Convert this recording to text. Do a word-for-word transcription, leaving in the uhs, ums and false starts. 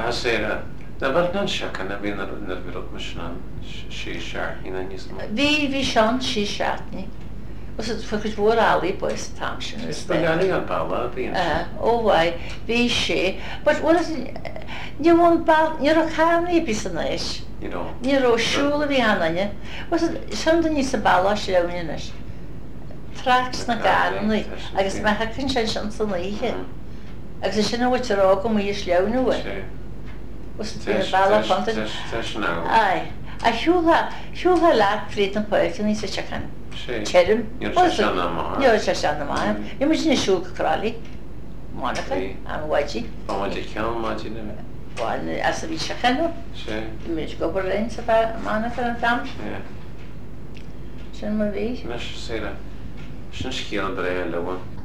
Hasera. Na bhfuil nan seach na bhíon na bhíoh mar sin sí seart ní na níos mó. Bhí bhí seán sí seachtní. Was it fucking bhór álaí buis tam sin. Is beganí an balla bhíon. Ó bhaid, bhí sé. But what is ní bhhain ball, ní rá chánaí bí san éis. You know. Ní rá siúla bhí anaine. Was it sean ní sa balla leúnis. Tracks na gánaí, agus me hacinn sé sean san ihe. Agus sin bhhaid rá go mí leúna bhfuil. Was it balla fanta? Ai. A siúla, siúla lá fríd an poilta ní sa seachan. Cherim. You're just on the mar. You're just on the mar. You're just in a shoe crowley. Monica, I'm watching. Oh, what did you kill, Martin? Well, as a wish, I can. Sure. You may go for rains about Monica and Tam. Yeah. Shouldn't we be? Let's say that. Shouldn't skill, but I love one.